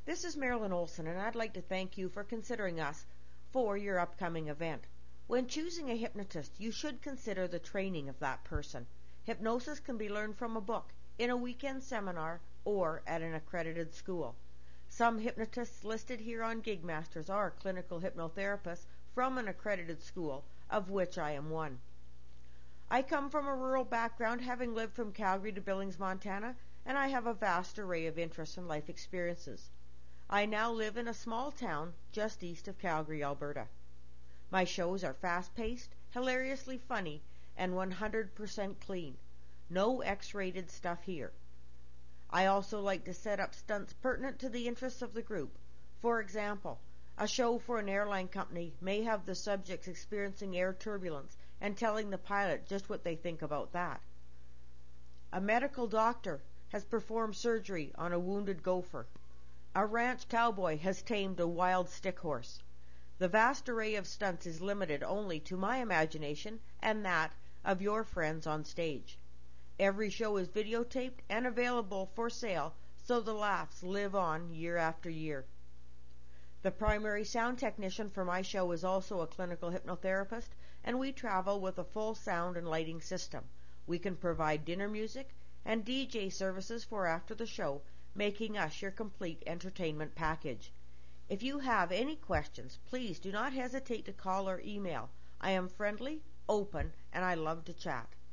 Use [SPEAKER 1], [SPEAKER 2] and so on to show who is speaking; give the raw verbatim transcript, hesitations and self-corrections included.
[SPEAKER 1] This is Marilyn Olson, and I'd like to thank you for considering us for your upcoming event. When choosing a hypnotist, you should consider the training of that person. Hypnosis can be learned from a book, in a weekend seminar, or at an accredited school. Some hypnotists listed here on Gigmasters are clinical hypnotherapists from an accredited school, of which I am one. I come from a rural background, having lived from Calgary to Billings, Montana, and I have a vast array of interests and life experiences. I now live in a small town just east of Calgary, Alberta. My shows are fast-paced, hilariously funny, and one hundred percent clean. No X-rated stuff here. I also like to set up stunts pertinent to the interests of the group. For example, a show for an airline company may have the subjects experiencing air turbulence and telling the pilot just what they think about that. A medical doctor has performed surgery on a wounded gopher. A ranch cowboy has tamed a wild stick horse. The vast array of stunts is limited only to my imagination and that of your friends on stage. Every show is videotaped and available for sale, so the laughs live on year after year. The primary sound technician for my show is also a clinical hypnotherapist, and we travel with a full sound and lighting system. We can provide dinner music and D J services for after the show, making us your complete entertainment package. If you have any questions, please do not hesitate to call or email. I am friendly, open, and I love to chat.